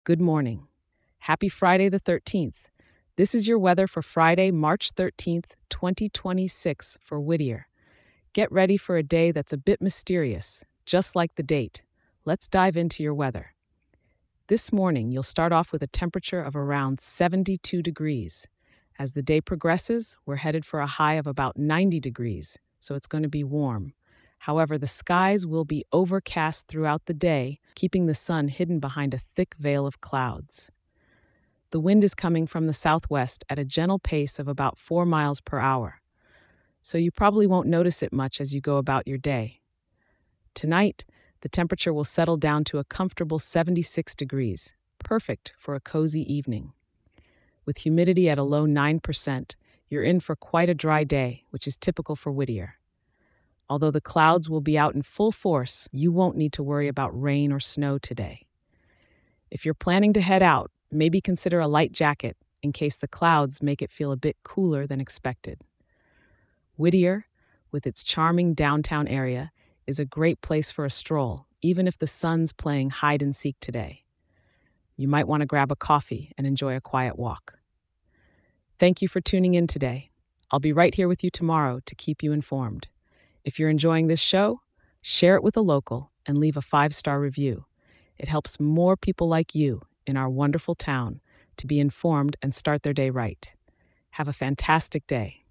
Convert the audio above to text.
Good morning. Happy Friday the 13th. This is your weather for Friday, March 13th, 2026 for Whittier. Get ready for a day that's a bit mysterious, just like the date. Let's dive into your weather. This morning, you'll start off with a temperature of around 72 degrees. As the day progresses, we're headed for a high of about 90 degrees, so it's going to be warm. However, the skies will be overcast throughout the day, keeping the sun hidden behind a thick veil of clouds. The wind is coming from the southwest at a gentle pace of about 4 miles per hour, so you probably won't notice it much as you go about your day. Tonight, the temperature will settle down to a comfortable 76 degrees, perfect for a cozy evening. With humidity at a low 9%, you're in for quite a dry day, which is typical for Whittier. Although the clouds will be out in full force, you won't need to worry about rain or snow today. If you're planning to head out, maybe consider a light jacket in case the clouds make it feel a bit cooler than expected. Whittier, with its charming downtown area, is a great place for a stroll, even if the sun's playing hide and seek today. You might want to grab a coffee and enjoy a quiet walk. Thank you for tuning in today. I'll be right here with you tomorrow to keep you informed. If you're enjoying this show, share it with a local and leave a 5-star review. It helps more people like you in our wonderful town to be informed and start their day right. Have a fantastic day.